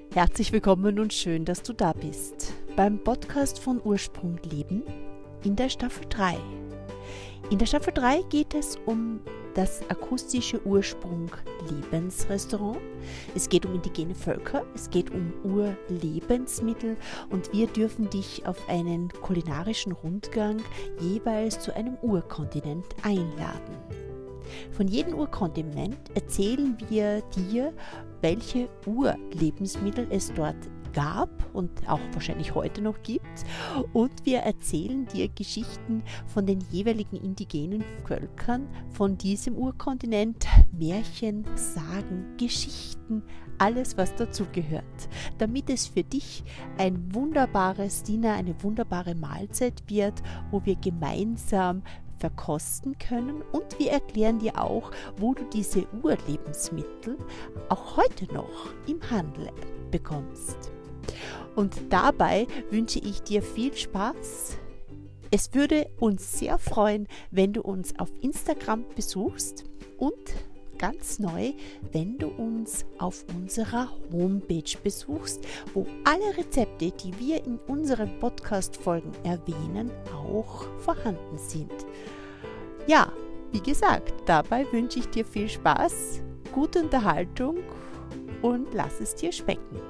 Herzlich willkommen und schön, dass du da bist beim Podcast von Ursprung Leben in der Staffel 3. In der Staffel 3 geht es um das akustische Ursprung Lebensrestaurant. Es geht um indigene Völker, es geht um Urlebensmittel und wir dürfen dich auf einen kulinarischen Rundgang jeweils zu einem Urkontinent einladen. Von jedem Urkontinent erzählen wir dir, welche Urlebensmittel es dort gab und auch wahrscheinlich heute noch gibt. Und wir erzählen dir Geschichten von den jeweiligen indigenen Völkern von diesem Urkontinent, Märchen, Sagen, Geschichten, alles was dazugehört, damit es für dich ein wunderbares Dinner, eine wunderbare Mahlzeit wird, wo wir gemeinsam verkosten können und wir erklären dir auch, wo du diese Urlebensmittel auch heute noch im Handel bekommst. Und dabei wünsche ich dir viel Spaß. Es würde uns sehr freuen, wenn du uns auf Instagram besuchst und ganz neu, wenn du uns auf unserer Homepage besuchst, wo alle Rezepte, die wir in unseren Podcast-Folgen erwähnen, auch vorhanden sind. Ja, wie gesagt, dabei wünsche ich dir viel Spaß, gute Unterhaltung und lass es dir schmecken.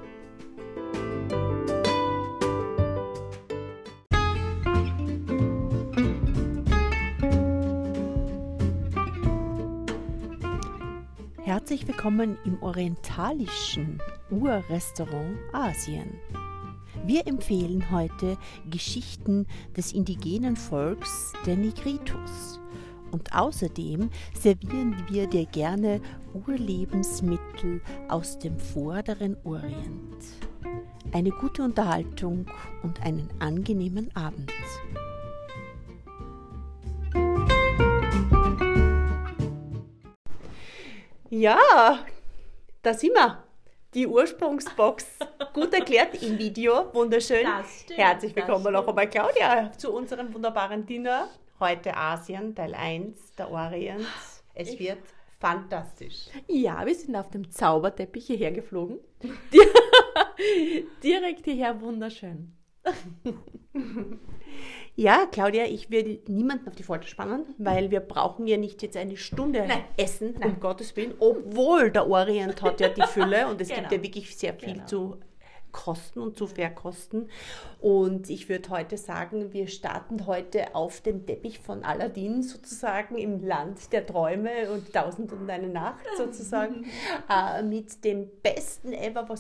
Herzlich willkommen im orientalischen Urrestaurant Asien. Wir empfehlen heute Geschichten des indigenen Volks der Negritos. Und außerdem servieren wir dir gerne Urlebensmittel aus dem vorderen Orient. Eine gute Unterhaltung und einen angenehmen Abend. Ja, da sind wir. Die Ursprungsbox, gut erklärt im Video, wunderschön. Das stimmt, Herzlich willkommen noch einmal, Claudia, zu unserem wunderbaren Dinner. Heute Asien, Teil 1, der Orient. Es wird fantastisch. Ja, wir sind auf dem Zauberteppich hierher geflogen. Direkt hierher, wunderschön. Ja, Claudia, ich will niemanden auf die Folter spannen, weil wir brauchen ja nicht jetzt eine Stunde essen, um Gottes Willen, obwohl der Orient hat ja die Fülle und es gibt ja wirklich sehr viel zu kosten und zu verkosten. Und ich würde heute sagen, wir starten heute auf dem Teppich von Aladdin sozusagen im Land der Träume und 1001 Nacht sozusagen mit dem besten ever,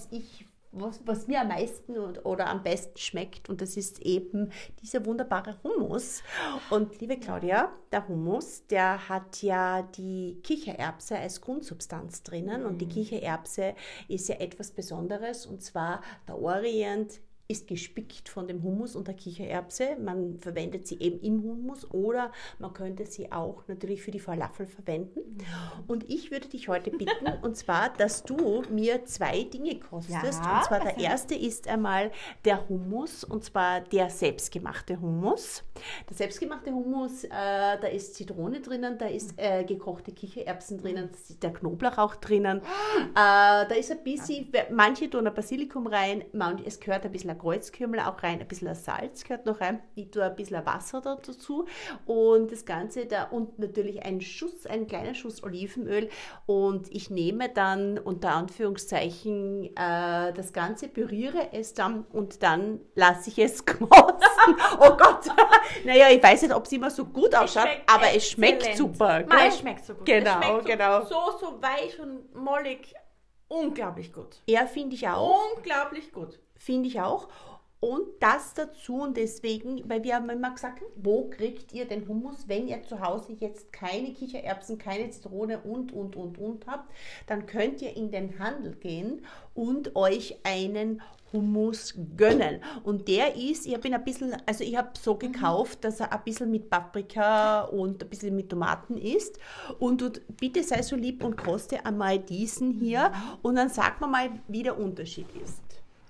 was mir am meisten oder am besten schmeckt, und das ist eben dieser wunderbare Hummus. Und liebe Claudia, der Hummus, der hat ja die Kichererbse als Grundsubstanz drinnen und die Kichererbse ist ja etwas Besonderes, und zwar der Orient ist gespickt von dem Hummus und der Kichererbse. Man verwendet sie eben im Hummus oder man könnte sie auch natürlich für die Falafel verwenden. Und ich würde dich heute bitten, und zwar, dass du mir 2 Dinge kostest. Und zwar der erste ist einmal der Hummus, und zwar der selbstgemachte Hummus. Der selbstgemachte Hummus, da ist Zitrone drinnen, da ist gekochte Kichererbsen drinnen, da ist der Knoblauch auch drinnen. Da ist ein bisschen, manche tun ein Basilikum rein, es gehört ein bisschen Kreuzkümmel auch rein, ein bisschen Salz gehört noch rein, ich tue ein bisschen Wasser dazu und das Ganze da und natürlich ein kleiner Schuss Olivenöl, und ich nehme dann unter Anführungszeichen das Ganze, püriere es dann und dann lasse ich es kosten. Oh Gott, naja, ich weiß nicht, ob es immer so gut ausschaut, aber es schmeckt super. Es schmeckt so gut. Genau, genau. So weich und mollig, unglaublich gut. Ja, finde ich auch. Unglaublich gut. Finde ich auch. Und das dazu, und deswegen, weil wir haben immer gesagt, wo kriegt ihr den Hummus, wenn ihr zu Hause jetzt keine Kichererbsen, keine Zitrone und habt, dann könnt ihr in den Handel gehen und euch einen Hummus gönnen. Und der ist, ich habe so gekauft, dass er ein bisschen mit Paprika und ein bisschen mit Tomaten ist. Und du, bitte sei so lieb und koste einmal diesen hier und dann sag mir mal, wie der Unterschied ist.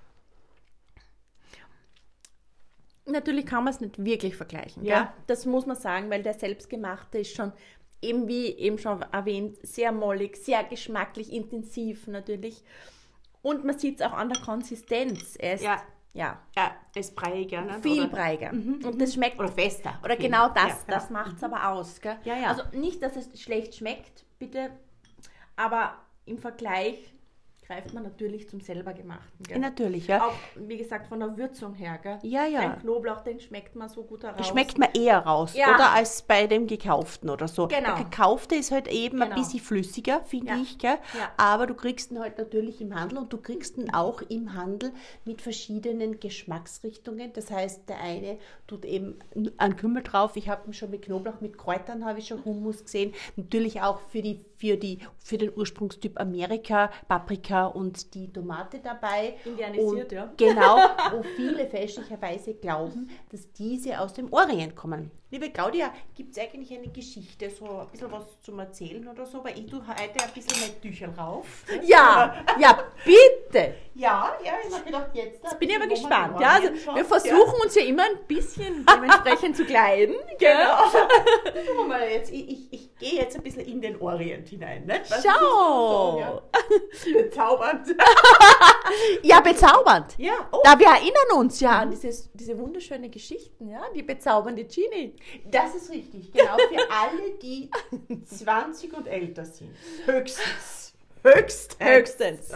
Natürlich kann man es nicht wirklich vergleichen. Ja. Gell? Das muss man sagen, weil der selbstgemachte ist schon, wie eben schon erwähnt, sehr mollig, sehr geschmacklich, intensiv natürlich. Und man sieht es auch an der Konsistenz. Er ist, Ja, es ist breiiger. Ne? viel breiger. Und das schmeckt... Oder fester. Oder genau das, Ja, genau. das macht es aber aus. Gell? Ja, ja. Also nicht, dass es schlecht schmeckt, bitte, aber im Vergleich greift man natürlich zum selber gemachten. Gell? Natürlich, ja. Auch, wie gesagt, von der Würzung her. Gell? Ja, ja. Ein Knoblauch, den schmeckt man so gut heraus. Das schmeckt man eher raus, Ja. oder? Als bei dem gekauften oder so. Genau. Der gekaufte ist halt eben ein Genau. bisschen flüssiger, finde Ja. ich. Gell? Ja. Aber du kriegst ihn halt natürlich im Handel und du kriegst ihn auch im Handel mit verschiedenen Geschmacksrichtungen. Das heißt, der eine tut eben einen Kümmel drauf. Ich habe ihn schon mit Knoblauch, mit Kräutern habe ich schon Hummus gesehen. Natürlich auch für den Ursprungstyp Amerika, Paprika und die Tomate dabei. Indianisiert, und ja. Genau, wo viele fälschlicherweise glauben, dass diese aus dem Orient kommen. Liebe Claudia, gibt es eigentlich eine Geschichte, so ein bisschen was zum Erzählen oder so? Weil ich tue heute ein bisschen mein Tüchel rauf. Ja, bitte. Ja, ich habe gedacht, jetzt. Jetzt bin ich aber gespannt. Ja, also wir versuchen uns ja immer ein bisschen dementsprechend zu kleiden. Genau. Schauen wir mal jetzt. Ich gehe jetzt ein bisschen in den Orient hinein. Ne? Was Schau. ist das so, ja? Bezaubernd. Ja, bezaubernd. Ja, oh, Da wir erinnern uns ja an diese wunderschönen Geschichten, ja, die bezaubernde Genie. das ist richtig. Genau, für alle, die 20 und älter sind. Höchstens. Höchstens.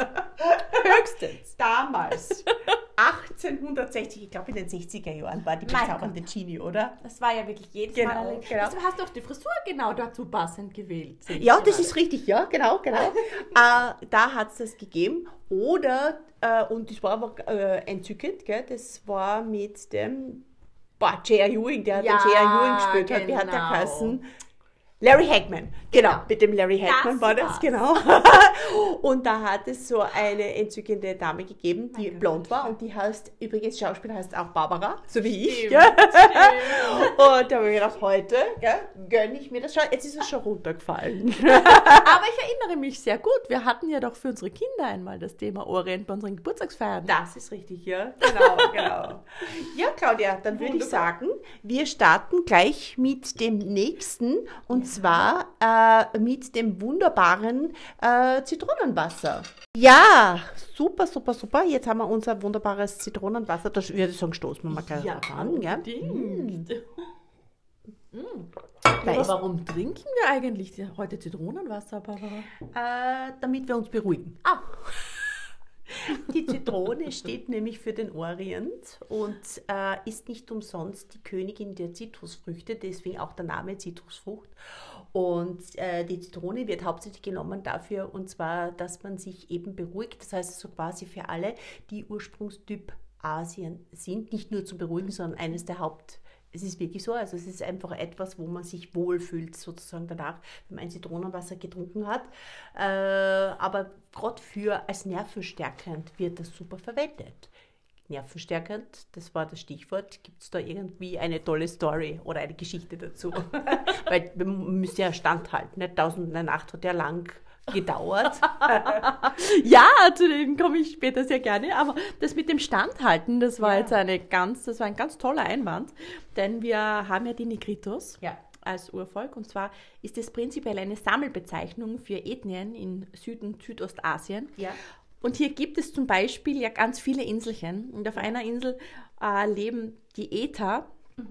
Damals, 1860, ich glaube in den 60er Jahren war die Mein bezaubernde Genie, oder? Das war ja wirklich jedes Genau, Mal. genau. Du hast doch die Frisur genau dazu passend gewählt. sehe ich Ja, das gerade. ist richtig, ja, genau. Da hat es das gegeben. Oder, und das war aber entzückend, gell? Das war mit dem J.R. Ewing, der hat Ja, den J.R. Ewing gespielt hat. Wie hat der genau. geheißen? Larry Hagman, genau, mit dem Larry Hagman Das war das, war's. genau. Und da hat es so eine entzückende Dame gegeben, die Gott. blond war und die heißt, übrigens Schauspieler heißt auch Barbara, so wie ich. Stimmt, Gell? stimmt. Und da habe ich gedacht, heute gönne ich mir das schon, jetzt ist es schon runtergefallen. Aber ich erinnere mich sehr gut. Wir hatten ja doch für unsere Kinder einmal das Thema Orient bei unseren Geburtstagsfeiern. Das ist richtig, ja, genau. Ja, Claudia, dann würde ich sagen, wir starten gleich mit dem nächsten und zwar mit dem wunderbaren Zitronenwasser. Ja, super. Jetzt haben wir unser wunderbares Zitronenwasser. Da würde ich sagen, stoßen wir mal gleich an. Ja? Aber warum trinken wir eigentlich heute Zitronenwasser, Barbara? Damit wir uns beruhigen. Ah. Die Zitrone steht nämlich für den Orient und ist nicht umsonst die Königin der Zitrusfrüchte, deswegen auch der Name Zitrusfrucht. Und die Zitrone wird hauptsächlich genommen dafür, und zwar, dass man sich eben beruhigt. Das heißt so quasi für alle, die Ursprungstyp Asien sind, nicht nur zum Beruhigen, sondern eines der Es ist wirklich so, also es ist einfach etwas, wo man sich wohlfühlt, sozusagen danach, wenn man ein Zitronenwasser getrunken hat. Aber gerade als nervenstärkend wird das super verwendet. Nervenstärkend, das war das Stichwort. Gibt es da irgendwie eine tolle Story oder eine Geschichte dazu? Weil man müsste ja standhalten. Ne? 1001 Nacht hat ja lang gedauert. Ja, zu denen komme ich später sehr gerne, aber das mit dem Standhalten, das war jetzt ein ganz toller Einwand, denn wir haben ja die Negritos als Urvolk, und zwar ist es prinzipiell eine Sammelbezeichnung für Ethnien in Süd- und Südostasien. Ja. Und hier gibt es zum Beispiel ja ganz viele Inselchen, und auf einer Insel leben die Äther,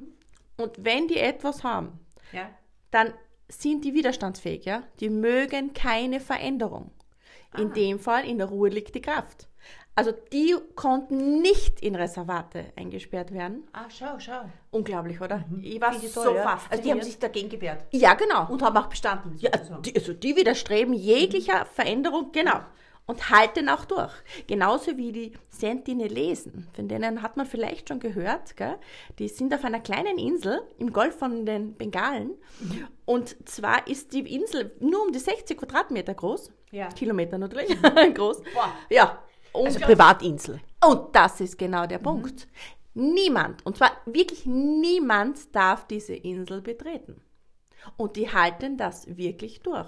und wenn die etwas haben, dann sind die widerstandsfähig, ja? Die mögen keine Veränderung. In dem Fall, in der Ruhe liegt die Kraft. Also die konnten nicht in Reservate eingesperrt werden. Ah, schau. Unglaublich, oder? Ich war Finde ich so toll, ja. fasziniert. Also die haben sich dagegen gewehrt. Ja, genau. Und haben auch bestanden. Ja, die widerstreben jeglicher Veränderung, genau. Und halten auch durch. Genauso wie die Sentinelesen, von denen hat man vielleicht schon gehört, gell? Die sind auf einer kleinen Insel im Golf von den Bengalen. Und zwar ist die Insel nur um die 60 Quadratmeter groß. Ja. Kilometer natürlich groß. Boah. Ja. Also Privatinsel. Und das ist genau der Punkt. Niemand, und zwar wirklich niemand, darf diese Insel betreten. Und die halten das wirklich durch.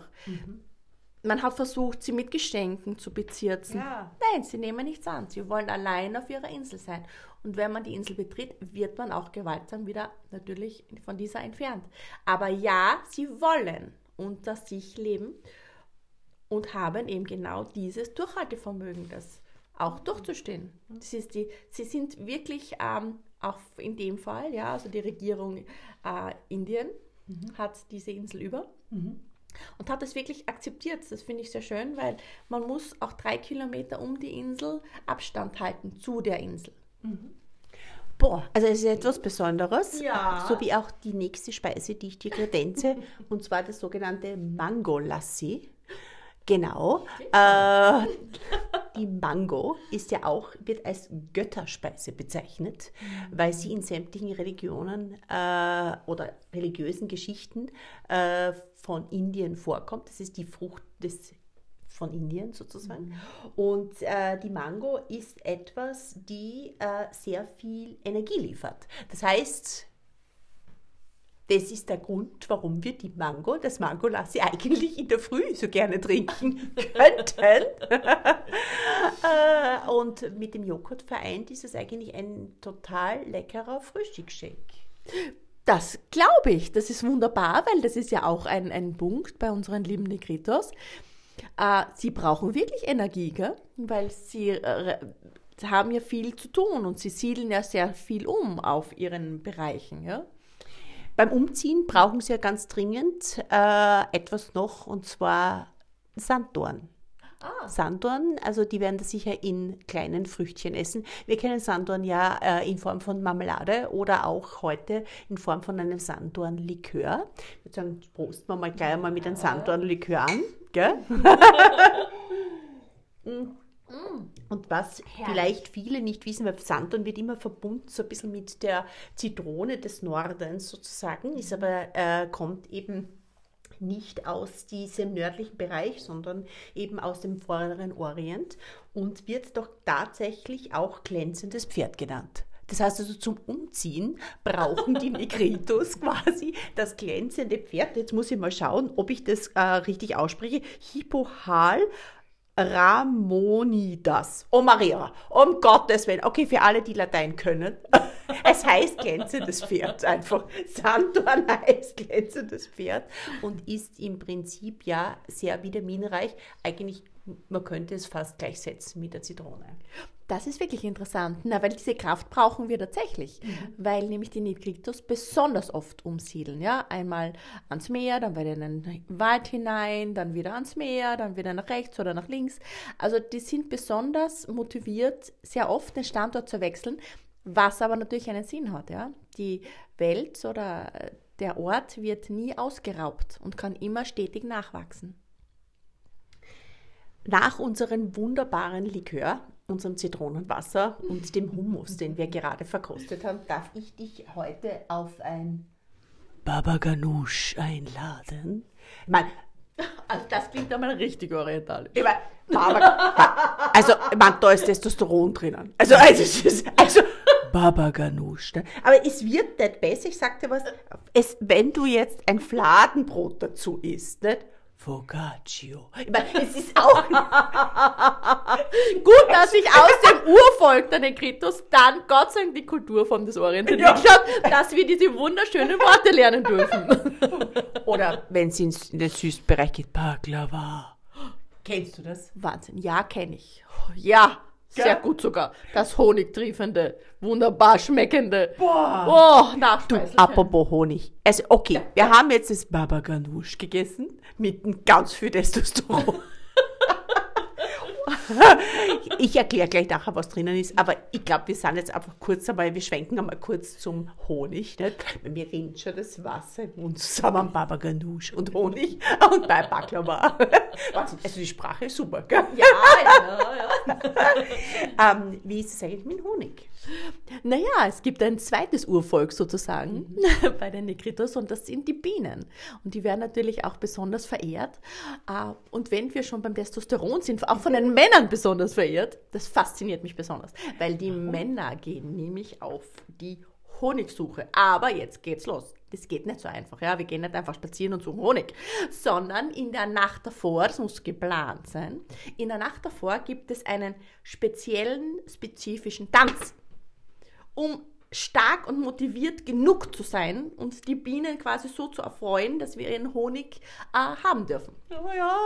Man hat versucht, sie mit Geschenken zu bezirzen. Ja. Nein, sie nehmen nichts an. Sie wollen allein auf ihrer Insel sein. Und wenn man die Insel betritt, wird man auch gewaltsam wieder natürlich von dieser entfernt. Aber ja, sie wollen unter sich leben und haben eben genau dieses Durchhaltevermögen, das auch durchzustehen. Sie sind wirklich, auch in dem Fall, ja, also die Regierung Indien hat diese Insel über und hat das wirklich akzeptiert. Das finde ich sehr schön, weil man muss auch 3 Kilometer um die Insel Abstand halten zu der Insel. Boah, also es ist etwas Besonderes, Ja. so wie auch die nächste Speise, die ich dir kredenze, und zwar das sogenannte Mango Lassi. Genau. Die Mango ist ja auch, wird als Götterspeise bezeichnet, weil sie in sämtlichen Religionen oder religiösen Geschichten von Indien vorkommt. Das ist die Frucht von Indien sozusagen. Und die Mango ist etwas, die sehr viel Energie liefert. Das heißt, das ist der Grund, warum wir das Mango-Lassi eigentlich in der Früh so gerne trinken könnten. Und mit dem Joghurt vereint ist es eigentlich ein total leckerer Frühstücksshake. Das glaube ich, das ist wunderbar, weil das ist ja auch ein Punkt bei unseren lieben Negritos. Sie brauchen wirklich Energie, gell? Weil sie haben ja viel zu tun und sie siedeln ja sehr viel auf ihren Bereichen. Ja? Beim Umziehen brauchen sie ja ganz dringend etwas noch, und zwar Sanddorn. Sanddorn, also die werden das sicher in kleinen Früchtchen essen. Wir kennen Sanddorn ja in Form von Marmelade oder auch heute in Form von einem Sanddornlikör. Ich würde sagen, prosten wir mal gleich einmal mit einem Sanddornlikör an. Gell? Und was vielleicht viele nicht wissen, weil Sanddorn wird immer verbunden so ein bisschen mit der Zitrone des Nordens sozusagen, ist aber kommt eben nicht aus diesem nördlichen Bereich, sondern eben aus dem vorderen Orient und wird doch tatsächlich auch glänzendes Pferd genannt. Das heißt also, zum Umziehen brauchen die Negritos quasi das glänzende Pferd. Jetzt muss ich mal schauen, ob ich das richtig ausspreche. Hippohal Ramonidas. Oh Maria, um Gottes Willen. Okay, für alle, die Latein können. Es heißt glänzendes Pferd einfach. Sanddorn heißt glänzendes Pferd und ist im Prinzip ja sehr vitaminreich. Eigentlich, man könnte es fast gleichsetzen mit der Zitrone. Das ist wirklich interessant, weil diese Kraft brauchen wir tatsächlich, weil nämlich die Negritos besonders oft umsiedeln. Ja? Einmal ans Meer, dann wieder in den Wald hinein, dann wieder ans Meer, dann wieder nach rechts oder nach links. Also die sind besonders motiviert, sehr oft den Standort zu wechseln, was aber natürlich einen Sinn hat. Ja? Die Welt oder der Ort wird nie ausgeraubt und kann immer stetig nachwachsen. Nach unserem wunderbaren Likör, unserem Zitronenwasser und dem Hummus, den wir gerade verkostet haben, darf ich dich heute auf ein Baba Ganoush einladen. Ich meine, also das klingt einmal richtig orientalisch. Da ist Testosteron drinnen. Also Baba Ganoush. Ne? Aber es wird nicht besser, ich sag dir was, wenn du jetzt ein Fladenbrot dazu isst, nicht? Focaccio. Ich meine, es ist auch gut, dass ich aus dem Urvolk der Negritos dann Gott sei Dank die Kulturform des Orients entwickelt habe, dass wir diese wunderschönen Worte lernen dürfen. Oder wenn es in den süßen Bereich geht, Baklava. Kennst du das? Wahnsinn, ja, kenne ich. Ja, sehr gut sogar. Das honigtriefende, wunderbar schmeckende. Nachspeise. Apropos Honig. Also okay, wir haben jetzt das Baba Ganoush gegessen mit ganz viel Testosteron. Ich erkläre gleich nachher, was drinnen ist, aber ich glaube, wir sind jetzt einfach wir schwenken einmal kurz zum Honig. Nicht? Mir rinnt schon das Wasser im Mund zusammen, Baba Ganoush und Honig und bei Baklava. Also die Sprache ist super, gell? Ja. Wie ist es eigentlich mit Honig? Naja, es gibt ein zweites Urvolk sozusagen bei den Negritos und das sind die Bienen. Und die werden natürlich auch besonders verehrt. Und wenn wir schon beim Testosteron sind, auch von den Männern besonders verehrt, das fasziniert mich besonders, weil die Männer gehen nämlich auf die Honigsuche. Aber jetzt geht's los. Das geht nicht so einfach. Ja? Wir gehen nicht einfach spazieren und suchen Honig, sondern in der Nacht davor, das muss geplant sein, in der Nacht davor gibt es einen spezifischen Tanz, um stark und motiviert genug zu sein und die Bienen quasi so zu erfreuen, dass wir ihren Honig haben dürfen. Ja.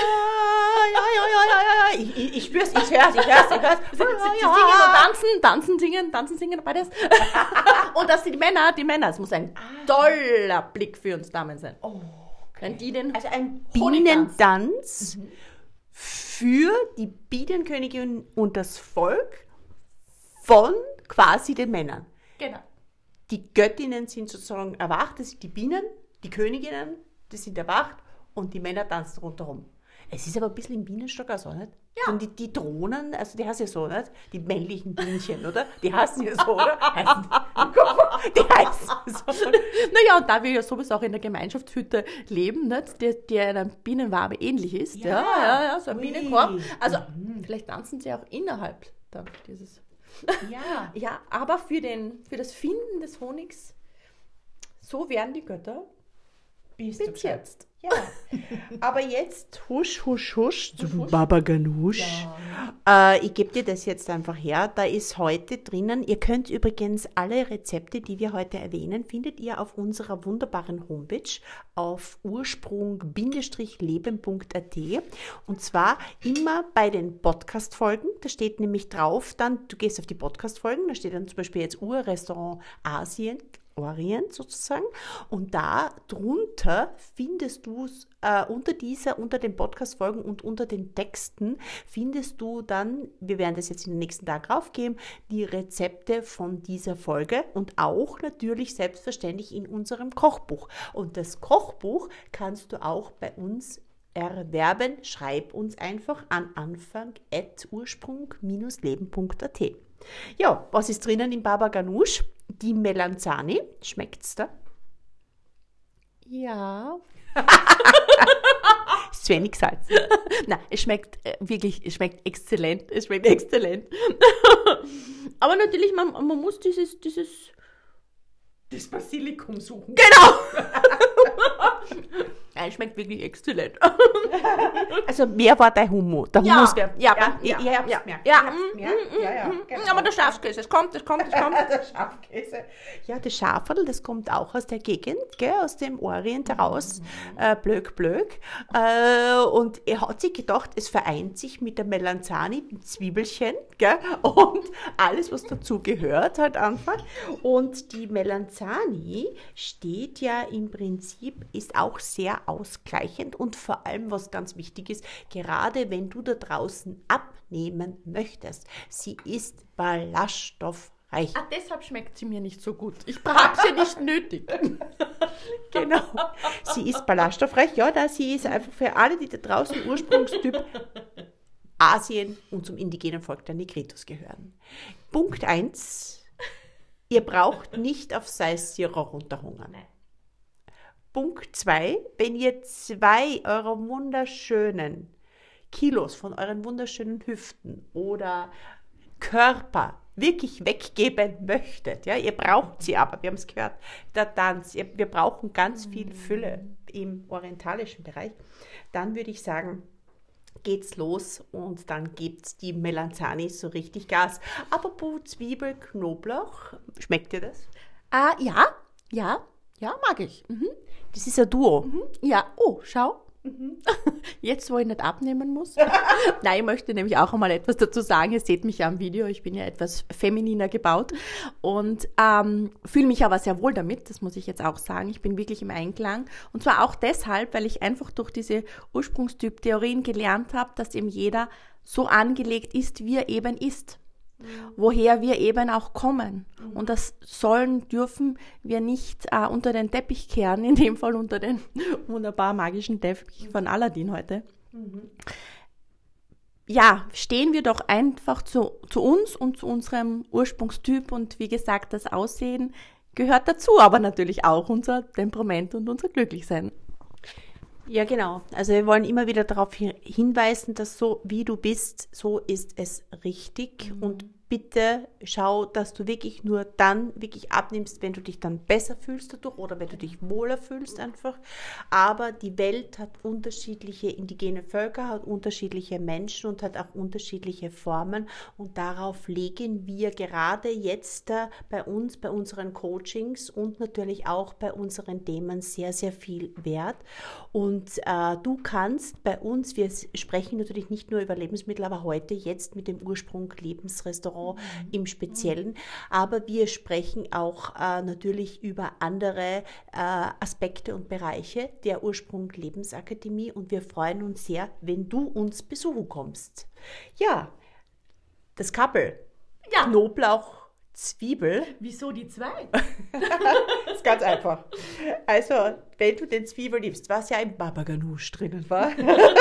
Ich spür's, ich hör's. Sie singen und tanzen, singen, beides. Und dass die Männer, es muss ein toller Blick für uns Damen sein. Oh, okay. Wenn die den also ein Bienentanz für die Bienenkönigin und das Volk von quasi den Männern. Genau. Die Göttinnen sind sozusagen erwacht, das sind die Bienen, die Königinnen, die sind erwacht und die Männer tanzen rundherum. Es ist aber ein bisschen im Bienenstock auch so, nicht? Ja. Und die Drohnen, also die heißen ja so, nicht? Die männlichen Bienchen, oder? Die heißen ja so, oder? Die heißen so. Naja, und da wir ja sowieso auch in der Gemeinschaftshütte leben, nicht? Die einer Bienenwabe ähnlich ist. Ja, so ein Bienenkorb. Also vielleicht tanzen sie auch innerhalb dann dieses... Ja, aber für das Finden des Honigs, so werden die Götter bezirzt. Ja, aber jetzt husch zu Baba Ganoush. Ja. Ich gebe dir das jetzt einfach her. Da ist heute drinnen. Ihr könnt übrigens alle Rezepte, die wir heute erwähnen, findet ihr auf unserer wunderbaren Homepage auf ursprung-leben.at. Und zwar immer bei den Podcast-Folgen. Da steht nämlich drauf, dann du gehst auf die Podcast-Folgen, da steht dann zum Beispiel jetzt Urrestaurant Orient sozusagen, und da drunter findest du unter den Podcast-Folgen und unter den Texten findest du dann, wir werden das jetzt in den nächsten Tagen raufgeben, die Rezepte von dieser Folge und auch natürlich selbstverständlich in unserem Kochbuch. Und das Kochbuch kannst du auch bei uns erwerben. Schreib uns einfach an anfang@ursprung-leben.at. Ja, was ist drinnen im Baba Ganoush? Die Melanzani. Schmeckt's da? Ja. Ist zu wenig Salz. Nein, es schmeckt wirklich, es schmeckt exzellent. Aber natürlich, man muss das Basilikum suchen. Genau! Es schmeckt wirklich exzellent. Also mehr war der Hummus. Der Hummus wäre. Ja. Aber der Schafskäse, es kommt. Der Schafkäse. Ja, das Schafadl, das kommt auch aus der Gegend, gell, aus dem Orient heraus. Blöck. Und er hat sich gedacht, es vereint sich mit der Melanzani, dem Zwiebelchen, gell, und alles, was dazu gehört, halt einfach. Und die Melanzani steht ja im Prinzip, ist auch sehr ausgleichend und vor allem, was ganz wichtig ist, gerade wenn du da draußen abnehmen möchtest, sie ist ballaststoffreich. Deshalb schmeckt sie mir nicht so gut. Ich habe sie nicht nötig. Genau. Sie ist ballaststoffreich, sie ist einfach für alle, die da draußen Ursprungstyp Asien und zum indigenen Volk der Negritos gehören. Punkt 1. Ihr braucht nicht auf Salzsierer runterhungern. Punkt 2, wenn ihr 2 eurer wunderschönen Kilos von euren wunderschönen Hüften oder Körper wirklich weggeben möchtet, ja, ihr braucht sie aber, wir haben es gehört, der Tanz, wir brauchen ganz viel Fülle im orientalischen Bereich, dann würde ich sagen, geht's los und dann gibt's die Melanzani so richtig Gas. Apropos Zwiebel, Knoblauch, schmeckt dir das? Ja, mag ich. Das ist ein Duo. Ja, schau. Jetzt, wo ich nicht abnehmen muss. Nein, ich möchte nämlich auch einmal etwas dazu sagen. Ihr seht mich ja am Video, ich bin ja etwas femininer gebaut und fühle mich aber sehr wohl damit, das muss ich jetzt auch sagen. Ich bin wirklich im Einklang und zwar auch deshalb, weil ich einfach durch diese Ursprungstyp-Theorien gelernt habe, dass eben jeder so angelegt ist, wie er eben ist. Woher wir eben auch kommen. Und das dürfen wir nicht unter den Teppich kehren, in dem Fall unter den wunderbar magischen Teppich von Aladdin heute. Ja, stehen wir doch einfach zu uns und zu unserem Ursprungstyp und wie gesagt, das Aussehen gehört dazu, aber natürlich auch unser Temperament und unser Glücklichsein. Ja, genau. Also wir wollen immer wieder darauf hinweisen, dass so wie du bist, so ist es richtig. Und bitte schau, dass du wirklich nur dann wirklich abnimmst, wenn du dich dann besser fühlst dadurch oder wenn du dich wohler fühlst einfach. Aber die Welt hat unterschiedliche indigene Völker, hat unterschiedliche Menschen und hat auch unterschiedliche Formen. Und darauf legen wir gerade jetzt bei uns, bei unseren Coachings und natürlich auch bei unseren Themen sehr, sehr viel Wert. Und du kannst bei uns, wir sprechen natürlich nicht nur über Lebensmittel, aber heute jetzt mit dem Ursprung Lebensrestaurant im Speziellen, aber wir sprechen auch natürlich über andere Aspekte und Bereiche der Ursprung Lebensakademie und wir freuen uns sehr, wenn du uns besuchen kommst. Ja, das Couple, Knoblauch, Zwiebel. Wieso die zwei? Das ist ganz einfach. Also, wenn du den Zwiebel nimmst, was ja im Baba Ganoush drinnen war,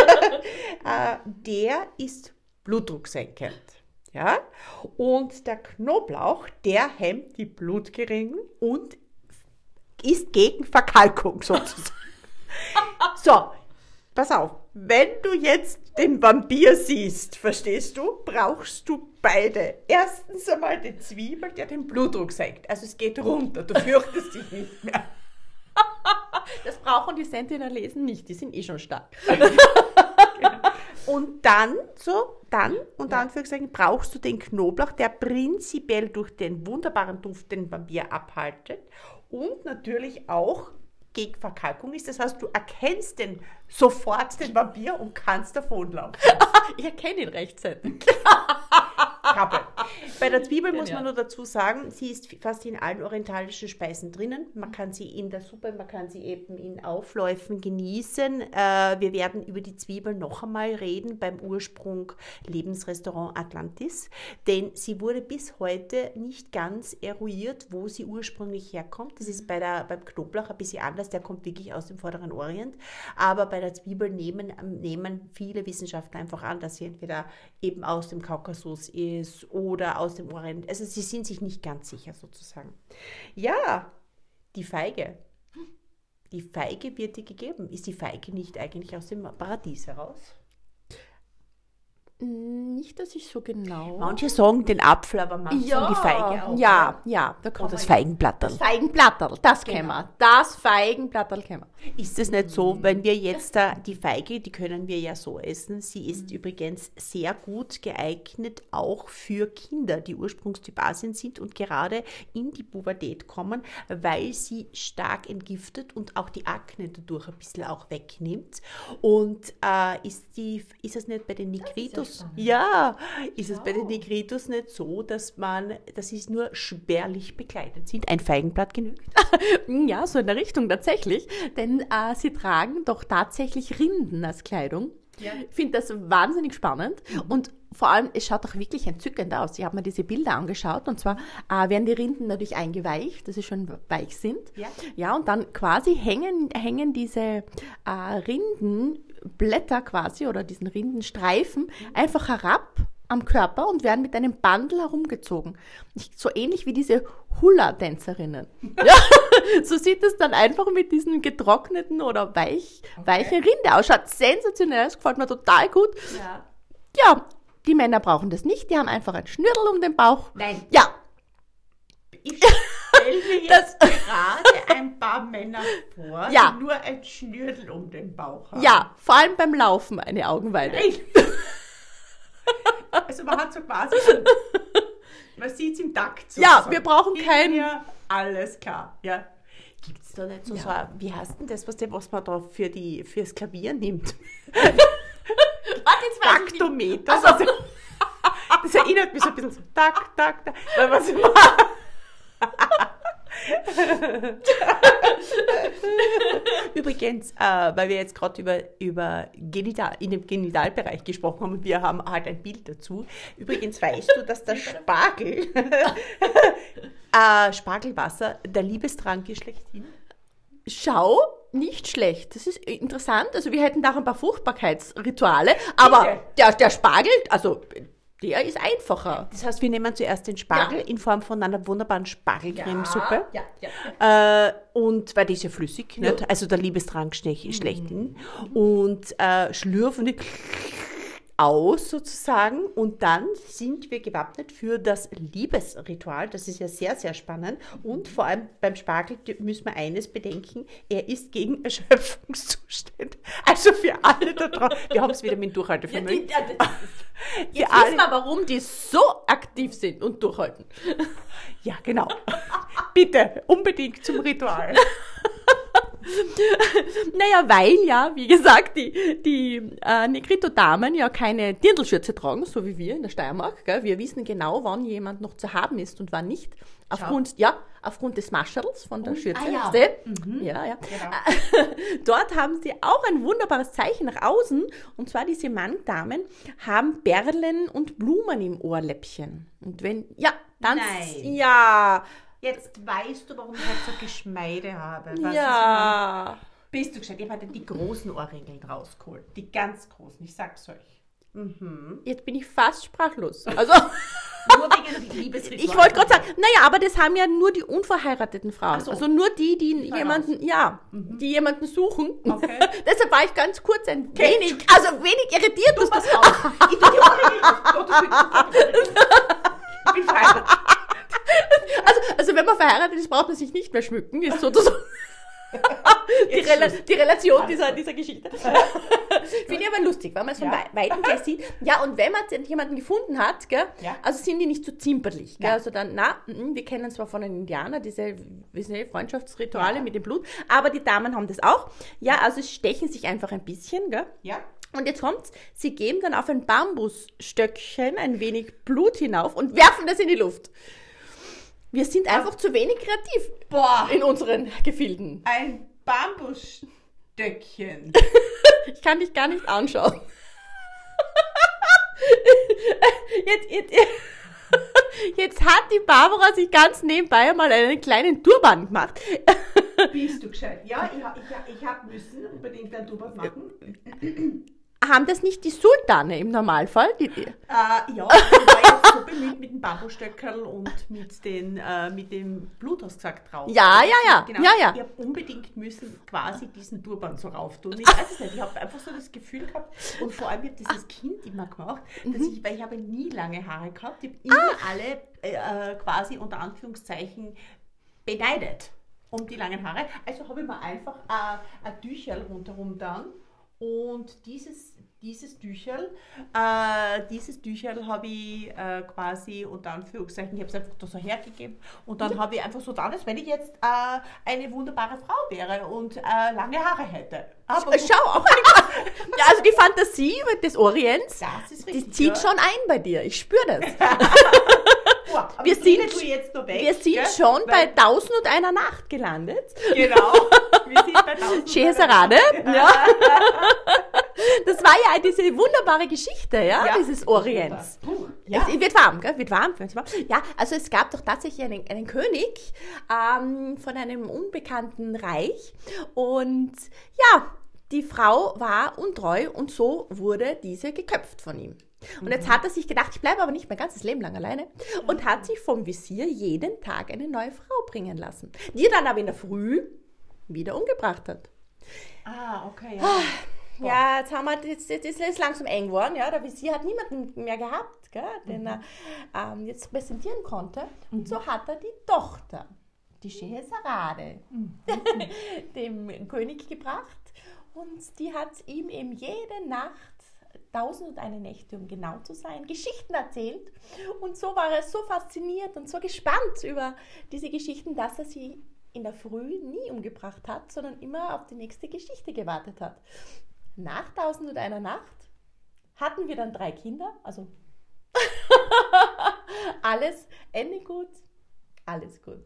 der ist blutdrucksenkend. Ja? Und der Knoblauch, der hemmt die Blutgerinnung und ist gegen Verkalkung sozusagen. So, pass auf, wenn du jetzt den Vampir siehst, verstehst du, brauchst du beide. Erstens einmal den Zwiebel, der den Blutdruck senkt. Also es geht runter, du fürchtest dich nicht mehr. Das brauchen die Sentinelesen nicht, die sind eh schon stark. Und dann, unter Anführungszeichen, brauchst du den Knoblauch, der prinzipiell durch den wunderbaren Duft den Vampir abhaltet und natürlich auch gegen Verkalkung ist. Das heißt, du erkennst sofort den Vampir und kannst davonlaufen. Ich erkenne ihn rechtzeitig. Kappe. Bei der Zwiebel muss man nur dazu sagen, sie ist fast in allen orientalischen Speisen drinnen. Man kann sie in der Suppe, man kann sie eben in Aufläufen genießen. Wir werden über die Zwiebel noch einmal reden beim Ursprung Lebensrestaurant Atlantis, denn sie wurde bis heute nicht ganz eruiert, wo sie ursprünglich herkommt. Das ist beim Knoblauch ein bisschen anders, der kommt wirklich aus dem Vorderen Orient, aber bei der Zwiebel nehmen viele Wissenschaftler einfach an, dass sie entweder eben aus dem Kaukasus ist oder aus dem Orient. Also sie sind sich nicht ganz sicher sozusagen. Ja, die Feige. Die Feige wird dir gegeben. Ist die Feige nicht eigentlich aus dem Paradies heraus? Nicht, dass ich so genau... Manche sagen den Apfel, aber manche sagen die Feige auch. Ja. Da kommt das Feigenblatterl. Das Feigenblatterl, das kennen wir. Das Feigenblatterl kennen wir. Ist es nicht so, wenn wir jetzt die Feige, die können wir ja so essen, sie ist übrigens sehr gut geeignet, auch für Kinder, die Ursprungstyp Asien sind und gerade in die Pubertät kommen, weil sie stark entgiftet und auch die Akne dadurch ein bisschen auch wegnimmt. Und ist es nicht bei den Negritos? Ja, ist es bei den Negritos nicht so, dass sie nur spärlich bekleidet sind? Ein Feigenblatt genügt? Ja, so in der Richtung tatsächlich, denn sie tragen doch tatsächlich Rinden als Kleidung. Ja. Ich finde das wahnsinnig spannend und vor allem, es schaut doch wirklich entzückend aus. Ich habe mir diese Bilder angeschaut und zwar werden die Rinden natürlich eingeweicht, dass sie schon weich sind. Ja, und dann quasi hängen diese Rindenblätter quasi oder diesen Rindenstreifen einfach herab am Körper und werden mit einem Bandel herumgezogen. So ähnlich wie diese Hula-Tänzerinnen. Ja, so sieht es dann einfach mit diesen getrockneten oder weiche Rinde aus. Schaut sensationell, das gefällt mir total gut. Ja, die Männer brauchen das nicht, die haben einfach ein Schnürl um den Bauch. Nein. Ja. Ich stelle mir jetzt gerade ein paar Männer vor, die nur ein Schnürl um den Bauch haben. Ja, vor allem beim Laufen eine Augenweide. Also man hat so quasi, man sieht es im Takt. Ja, wir brauchen keinen... Alles klar, ja. Gibt es da nicht so, wie heißt denn das, was man da fürs Klavier nimmt? Taktometer. Also, das erinnert mich so ein bisschen so, tak, tak, tak. Was Übrigens, weil wir jetzt gerade über in dem Genitalbereich gesprochen haben und wir haben halt ein Bild dazu. Übrigens weißt du, dass der Spargelwasser der Liebestrank ist schlechthin? Schau, nicht schlecht. Das ist interessant. Also wir hätten da auch ein paar Fruchtbarkeitsrituale, aber der Spargel, also der ist einfacher. Das heißt, wir nehmen zuerst den Spargel in Form von einer wunderbaren Spargelcremesuppe. Und weil die ist ja flüssig, nicht? Also der Liebestrank schlechthin. Und schlürfen die aus sozusagen und dann sind wir gewappnet für das Liebesritual. Das ist ja sehr, sehr spannend und vor allem beim Spargel müssen wir eines bedenken, er ist gegen Erschöpfungszustände. Also für alle da draußen, wir haben es wieder mit dem Durchhaltevermögen. Jetzt wissen wir, warum die so aktiv sind und durchhalten. Ja, genau. Bitte, unbedingt zum Ritual. Naja, weil ja, wie gesagt, die Negrito-Damen ja keine Dirndlschürze tragen, so wie wir in der Steiermark. Gell? Wir wissen genau, wann jemand noch zu haben ist und wann nicht. Aufgrund des Maschels von der Schürze. Ja. Ja. Genau. Dort haben sie auch ein wunderbares Zeichen nach außen. Und zwar diese Damen haben Perlen und Blumen im Ohrläppchen. Und wenn, dann... Nein. Ja... Jetzt weißt du, warum ich halt so Geschmeide habe. Ja. Bist du gescheit? Ich habe die großen Ohrringeln rausgeholt. Die ganz großen, ich sag's euch. Jetzt bin ich fast sprachlos. Also, nur wegen des Liebesrituals. Ich wollte gerade sagen, naja, aber das haben ja nur die unverheirateten Frauen. So. Also nur die jemanden suchen. Okay. Deshalb war ich ganz kurz ein wenig irritiert. Du was raus. Ich tue die Ohrringel raus. Ich bin verheiratet. Also wenn man verheiratet ist, braucht man sich nicht mehr schmücken, ist sozusagen die Relation dieser Geschichte. Finde ich aber lustig, weil man es von Weitem gleich sieht. Ja, und wenn man jemanden gefunden hat, gell, also sind die nicht so zimperlich. Gell, also dann, wir kennen zwar von den Indianern diese Freundschaftsrituale mit dem Blut, aber die Damen haben das auch. Ja, also stechen sich einfach ein bisschen. Gell. Ja. Und jetzt kommt's, sie geben dann auf ein Bambusstöckchen ein wenig Blut hinauf und werfen das in die Luft. Wir sind einfach zu wenig kreativ in unseren Gefilden. Ein Bambusstöckchen. Ich kann dich gar nicht anschauen. Jetzt hat die Barbara sich ganz nebenbei mal einen kleinen Turban gemacht. Bist du gescheit? Ja, ich hab müssen unbedingt einen Turban machen. Haben das nicht die Sultane im Normalfall? Ja, ich war jetzt so bemüht mit dem Bambusstöckerl und mit dem Blut, hast du gesagt, drauf. Ja. Genau. Ich habe unbedingt müssen quasi diesen Turban so rauf tun. Ich weiß es nicht, ich habe einfach so das Gefühl gehabt und vor allem, ich habe dieses Kind immer gemacht, weil ich habe nie lange Haare gehabt, ich habe immer alle quasi unter Anführungszeichen beneidet um die langen Haare. Also habe ich mir einfach ein Tücherl rundherum dann. Und dieses Tücherl habe ich quasi unter Anführungszeichen, ich habe es einfach da so hergegeben und dann habe ich einfach so getan, als wenn ich jetzt eine wunderbare Frau wäre und lange Haare hätte. Aber schau, auch also die Fantasie des Orients, die zieht schon ein bei dir, ich spüre das. Wir sind schon bei 1001 Nacht gelandet. Genau, wir sind bei 1001 Scheherazade, ja. Das war ja diese wunderbare Geschichte, dieses Orients. Ja. Es wird warm, gell? Wird warm. Ja, also es gab doch tatsächlich einen König von einem unbekannten Reich und die Frau war untreu und so wurde diese geköpft von ihm. Und jetzt hat er sich gedacht, ich bleibe aber nicht mein ganzes Leben lang alleine und hat sich vom Visier jeden Tag eine neue Frau bringen lassen, die er dann aber in der Früh wieder umgebracht hat. Okay. Ja, jetzt ist es langsam eng geworden. Ja, der Visier hat niemanden mehr gehabt, gell, den er jetzt präsentieren konnte. Und so hat er die Tochter, die Scheherazade, dem König gebracht. Und die hat ihm eben jede Nacht 1001 Nächte, um genau zu sein, Geschichten erzählt. Und so war er so fasziniert und so gespannt über diese Geschichten, dass er sie in der Früh nie umgebracht hat, sondern immer auf die nächste Geschichte gewartet hat. Nach 1001 Nacht hatten wir dann 3 Kinder, also alles Ende gut, alles gut.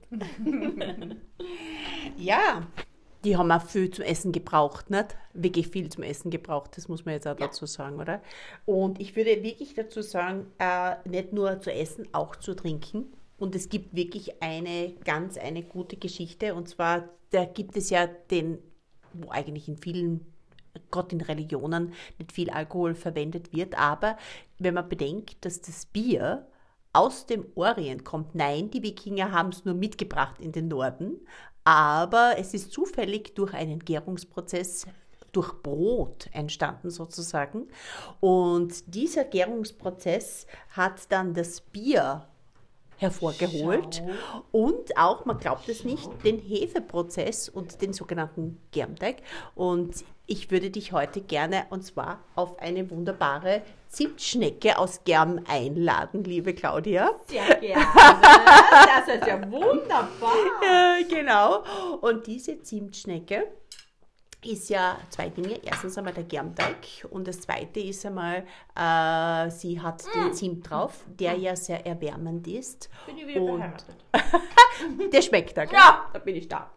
Ja. Die haben auch viel zum Essen gebraucht, nicht? Wirklich viel zum Essen gebraucht, das muss man jetzt auch dazu sagen, oder? Und ich würde wirklich dazu sagen, nicht nur zu essen, auch zu trinken. Und es gibt wirklich eine gute Geschichte. Und zwar, da gibt es ja wo eigentlich in vielen, gerade in Religionen, nicht viel Alkohol verwendet wird. Aber wenn man bedenkt, dass das Bier aus dem Orient kommt, nein, die Wikinger haben es nur mitgebracht in den Norden, aber es ist zufällig durch einen Gärungsprozess durch Brot entstanden sozusagen. Und dieser Gärungsprozess hat dann das Bier hervorgeholt und auch, man glaubt es nicht, den Hefeprozess und den sogenannten Germteig. Und ich würde dich heute gerne, und zwar auf eine wunderbare Zimtschnecke aus Germ einladen, liebe Claudia. Sehr gerne. Das ist ja wunderbar. Genau. Und diese Zimtschnecke ist ja zwei Dinge. Erstens einmal der Germteig und das zweite ist einmal, sie hat den Zimt drauf, der ja sehr erwärmend ist. Bin ich wieder beheimatet. Der schmeckt da, gell? Ja, da bin ich da.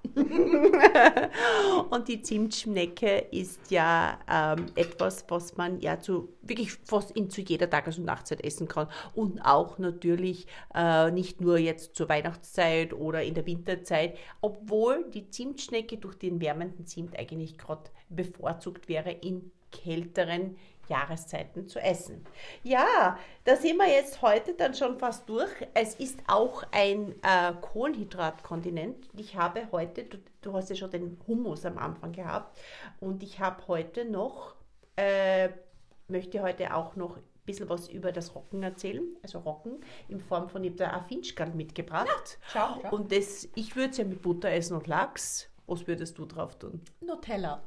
Und die Zimtschnecke ist ja etwas, was man ja wirklich fast zu jeder Tages- und Nachtzeit essen kann. Und auch natürlich nicht nur jetzt zur Weihnachtszeit oder in der Winterzeit, obwohl die Zimtschnecke durch den wärmenden Zimt eigentlich gerade bevorzugt wäre, in kälteren Jahreszeiten zu essen. Ja, da sind wir jetzt heute dann schon fast durch. Es ist auch ein Kohlenhydratkontinent. Ich habe heute, du hast ja schon den Hummus am Anfang gehabt, und ich habe heute noch, möchte heute auch noch ein bisschen was über das Roggen erzählen. Also Roggen in Form von der Affinschkal mitgebracht. Ja, schau. Und ich würde es ja mit Butter essen und Lachs. Was würdest du drauf tun? Nutella.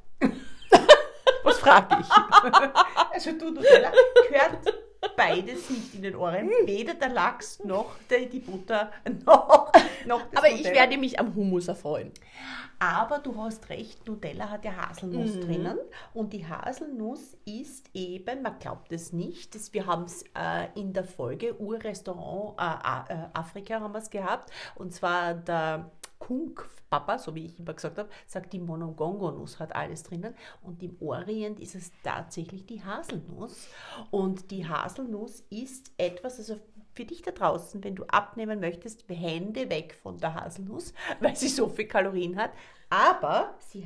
Was frage ich? Also du, Nutella, gehört beides nicht in den Ohren. Weder der Lachs noch die Butter noch das Aber Nutella. ich werde mich am Hummus erfreuen. Aber du hast recht, Nutella hat ja Haselnuss drinnen. Und die Haselnuss ist eben, man glaubt es nicht, wir haben es in der Folge Urrestaurant Afrika haben wir es gehabt. Und zwar der Kunk-Papa, so wie ich immer gesagt habe, sagt, die Monongongo-Nuss hat alles drinnen. Und im Orient ist es tatsächlich die Haselnuss. Und die Haselnuss ist etwas, also für dich da draußen, wenn du abnehmen möchtest, Hände weg von der Haselnuss, weil sie so viel Kalorien hat. Aber sie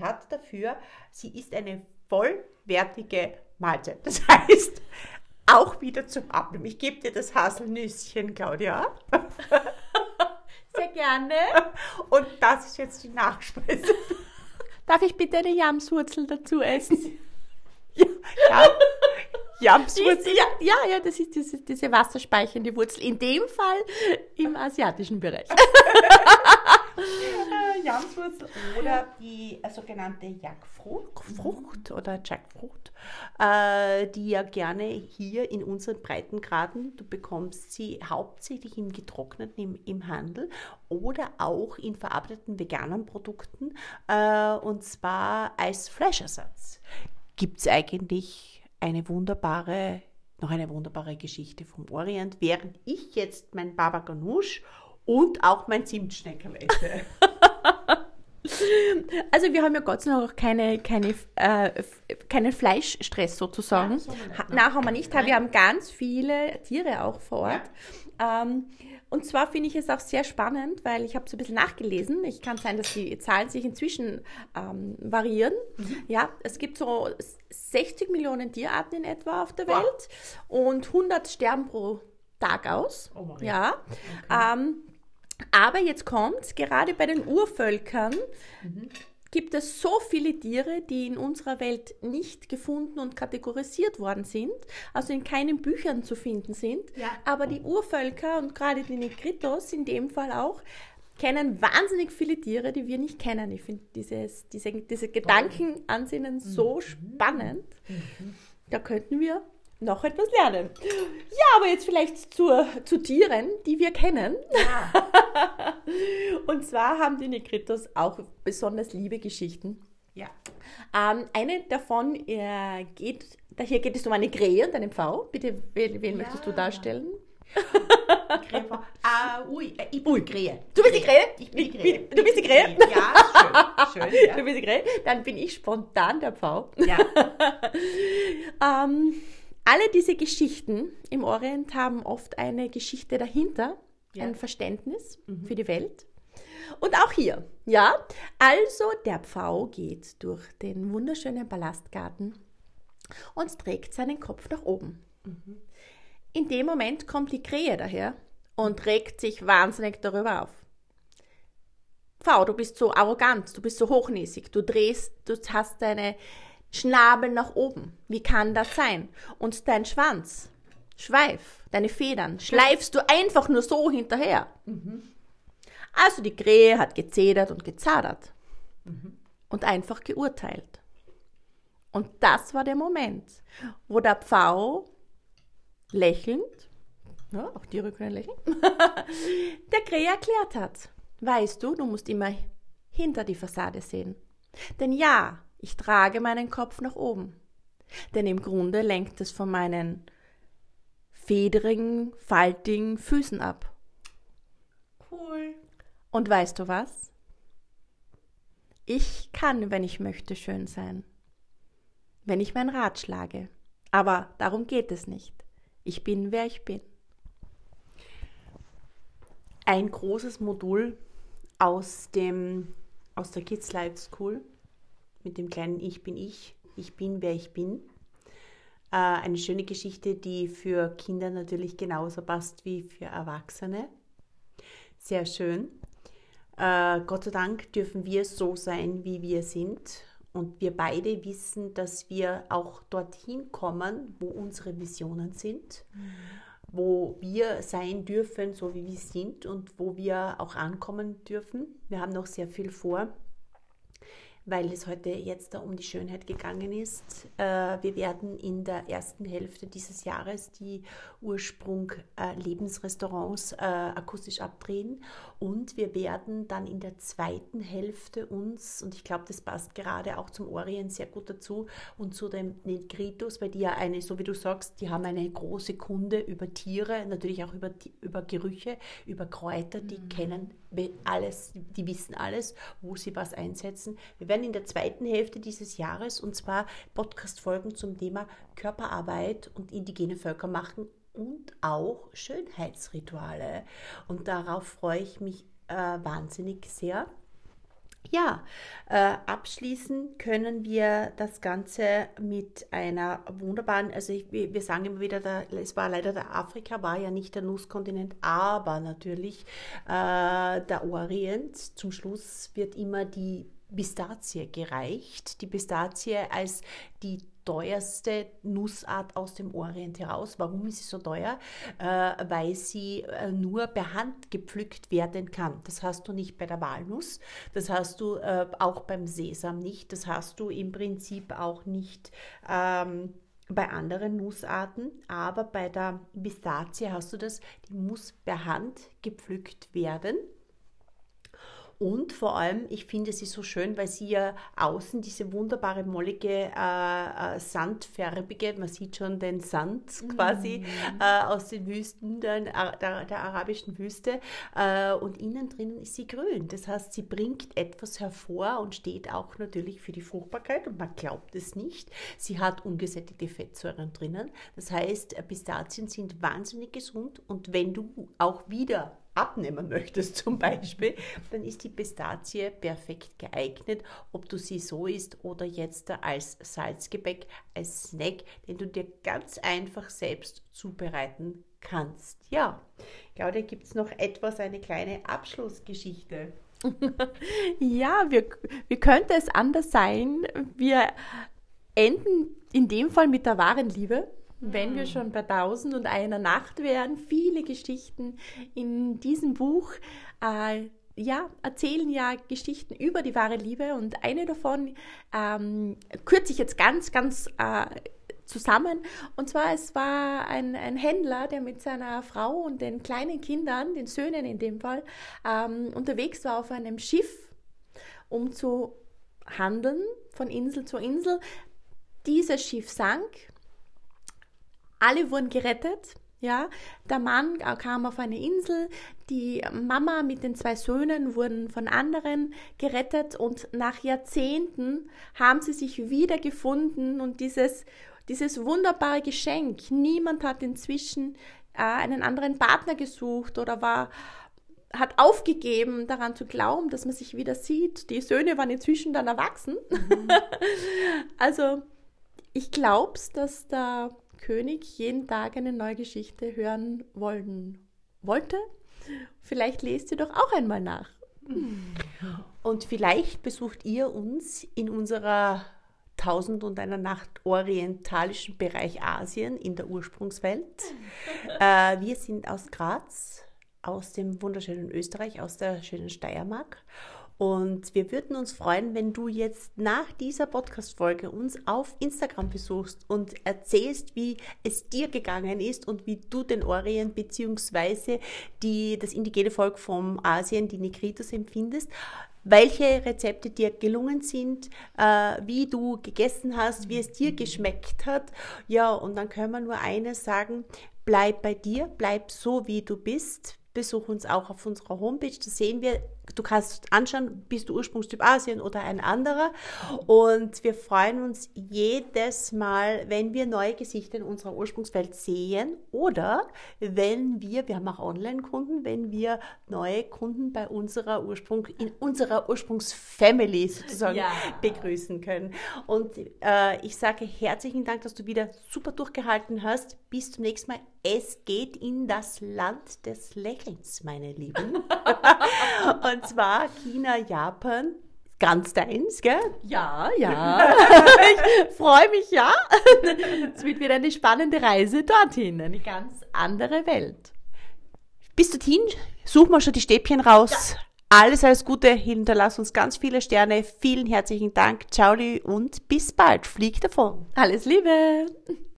ist eine vollwertige Mahlzeit. Das heißt, auch wieder zum Abnehmen. Ich gebe dir das Haselnüsschen, Claudia. Sehr gerne. Und das ist jetzt die Nachspeise. Darf ich bitte eine Jamswurzel dazu essen? Ja. Jamswurzel. Ja, das ist diese wasserspeichernde Wurzel. In dem Fall im asiatischen Bereich. Jamswurzel oder die sogenannte Jackfrucht oder Jackfrucht, die ja gerne hier in unseren Breitengraden, du bekommst sie hauptsächlich im getrockneten im Handel oder auch in verarbeiteten veganen Produkten, und zwar als Fleischersatz. Gibt es eigentlich noch eine wunderbare Geschichte vom Orient, während ich jetzt mein Baba Ganoush und auch mein Zimtschnecken esse. Also wir haben ja Gott sei Dank auch keinen Fleischstress sozusagen. Nein, haben wir nicht. Wir haben ganz viele Tiere auch vor Ort. Ja. Und zwar finde ich es auch sehr spannend, weil ich habe so ein bisschen nachgelesen. Es kann sein, dass die Zahlen sich inzwischen variieren. Ja, es gibt so 60 Millionen Tierarten in etwa auf der Welt und 100 sterben pro Tag aus. Oh Maria. Ja. Okay. Aber jetzt kommt, gerade bei den Urvölkern gibt es so viele Tiere, die in unserer Welt nicht gefunden und kategorisiert worden sind, also in keinen Büchern zu finden sind. Ja. Aber die Urvölker und gerade die Negritos in dem Fall auch, kennen wahnsinnig viele Tiere, die wir nicht kennen. Ich finde diese Gedankenansinnen so spannend. Da könnten wir noch etwas lernen. Ja, aber jetzt vielleicht zu Tieren, die wir kennen. Ja. Und zwar haben die Negritos auch besonders liebe Geschichten. Ja. Eine davon hier geht es um eine Krähe und einen Pfau. Bitte, wen möchtest du darstellen? Krähe. Du bist die Krähe? Ich bin die Krähe. Du bist die Krähe? Ja, schön. Ja. Du bist die Krähe? Dann bin ich spontan der Pfau. Ja. Alle diese Geschichten im Orient haben oft eine Geschichte dahinter, ein Verständnis für die Welt. Und auch hier, ja. Also der Pfau geht durch den wunderschönen Palastgarten und trägt seinen Kopf nach oben. In dem Moment kommt die Krähe daher und regt sich wahnsinnig darüber auf. Pfau, du bist so arrogant, du bist so hochnäsig, du hast deine Schnabel nach oben. Wie kann das sein? Und dein Schwanz, Schweif, deine Federn, schleifst du einfach nur so hinterher. Also die Krähe hat gezedert und gezadert und einfach geurteilt. Und das war der Moment, wo der Pfau lächelnd, ja, auch die Rückkehr lächeln, der Krähe erklärt hat, weißt du musst immer hinter die Fassade sehen. Denn ja, ich trage meinen Kopf nach oben. Denn im Grunde lenkt es von meinen federigen, faltigen Füßen ab. Cool. Und weißt du was? Ich kann, wenn ich möchte, schön sein. Wenn ich mein Rad schlage. Aber darum geht es nicht. Ich bin, wer ich bin. Ein großes Modul aus der Kids Life School mit dem kleinen Ich bin, wer ich bin. Eine schöne Geschichte, die für Kinder natürlich genauso passt wie für Erwachsene. Sehr schön. Gott sei Dank dürfen wir so sein, wie wir sind. Und wir beide wissen, dass wir auch dorthin kommen, wo unsere Visionen sind, wo wir sein dürfen, so wie wir sind und wo wir auch ankommen dürfen. Wir haben noch sehr viel vor, weil es heute jetzt da um die Schönheit gegangen ist. Wir werden in der ersten Hälfte dieses Jahres die Ursprung-Lebensrestaurants akustisch abdrehen und wir werden dann in der zweiten Hälfte uns, und ich glaube, das passt gerade auch zum Orient sehr gut dazu und zu den Negritos, weil die ja so wie du sagst, die haben eine große Kunde über Tiere, natürlich auch über Gerüche, über Kräuter, die kennen alles, die wissen alles, wo sie was einsetzen. Wir werden in der zweiten Hälfte dieses Jahres, und zwar Podcast-Folgen zum Thema Körperarbeit und indigene Völker machen und auch Schönheitsrituale. Und darauf freue ich mich wahnsinnig sehr. Ja, abschließen können wir das Ganze mit einer wunderbaren, also wir sagen immer wieder, es war leider Afrika, war ja nicht der Nusskontinent, aber natürlich der Orient. Zum Schluss wird immer die Pistazie gereicht. Die Pistazie als die teuerste Nussart aus dem Orient heraus. Warum ist sie so teuer? Weil sie nur per Hand gepflückt werden kann. Das hast du nicht bei der Walnuss, das hast du auch beim Sesam nicht, das hast du im Prinzip auch nicht bei anderen Nussarten, aber bei der Pistazie hast du das, die muss per Hand gepflückt werden. Und vor allem, ich finde sie so schön, weil sie ja außen diese wunderbare, mollige, sandfärbige, man sieht schon den Sand quasi aus den Wüsten, der arabischen Wüste. Und innen drin ist sie grün. Das heißt, sie bringt etwas hervor und steht auch natürlich für die Fruchtbarkeit. Und man glaubt es nicht. Sie hat ungesättigte Fettsäuren drinnen. Das heißt, Pistazien sind wahnsinnig gesund. Und wenn du auch wieder abnehmen möchtest zum Beispiel, dann ist die Pistazie perfekt geeignet, ob du sie so isst oder jetzt als Salzgebäck, als Snack, den du dir ganz einfach selbst zubereiten kannst. Ja, Claudia, gibt es noch eine kleine Abschlussgeschichte? Ja, wie könnte es anders sein? Wir enden in dem Fall mit der wahren Liebe. Wenn wir schon bei 1001 Nacht wären, viele Geschichten in diesem Buch erzählen ja Geschichten über die wahre Liebe und eine davon kürze ich jetzt ganz zusammen. Und zwar, es war ein Händler, der mit seiner Frau und den kleinen Kindern, den Söhnen in dem Fall, unterwegs war auf einem Schiff, um zu handeln von Insel zu Insel. Dieses Schiff sank. Alle wurden gerettet, ja. Der Mann kam auf eine Insel, die Mama mit den 2 Söhnen wurden von anderen gerettet und nach Jahrzehnten haben sie sich wiedergefunden und dieses wunderbare Geschenk, niemand hat inzwischen einen anderen Partner gesucht oder hat aufgegeben, daran zu glauben, dass man sich wieder sieht. Die Söhne waren inzwischen dann erwachsen. Also ich glaube, dass der König jeden Tag eine neue Geschichte hören wollte. Vielleicht lest ihr doch auch einmal nach. Und vielleicht besucht ihr uns in unserer 1001 Nacht orientalischen Bereich Asien in der Ursprungswelt. Wir sind aus Graz, aus dem wunderschönen Österreich, aus der schönen Steiermark. Und wir würden uns freuen, wenn du jetzt nach dieser Podcast-Folge uns auf Instagram besuchst und erzählst, wie es dir gegangen ist und wie du den Orient bzw. das indigene Volk vom Asien, die Negritos, empfindest. Welche Rezepte dir gelungen sind, wie du gegessen hast, wie es dir geschmeckt hat. Ja, und dann können wir nur eines sagen: Bleib bei dir, bleib so, wie du bist. Besuch uns auch auf unserer Homepage, da sehen wir, du kannst anschauen, bist du Ursprungstyp Asien oder ein anderer, und wir freuen uns jedes Mal, wenn wir neue Gesichter in unserer Ursprungswelt sehen oder wenn wir haben auch Online-Kunden, wenn wir neue Kunden in unserer Ursprungsfamily sozusagen begrüßen können. Und ich sage herzlichen Dank, dass du wieder super durchgehalten hast. Bis zum nächsten Mal. Es geht in das Land des Lächelns, meine Lieben. Und zwar China, Japan. Ganz deins, gell? Ja. Ich freue mich, ja. Es wird wieder eine spannende Reise dorthin. Eine ganz andere Welt. Bis dorthin, such mal schon die Stäbchen raus. Ja. Alles Gute. Hinterlass uns ganz viele Sterne. Vielen herzlichen Dank. Ciao und bis bald. Flieg davon. Alles Liebe.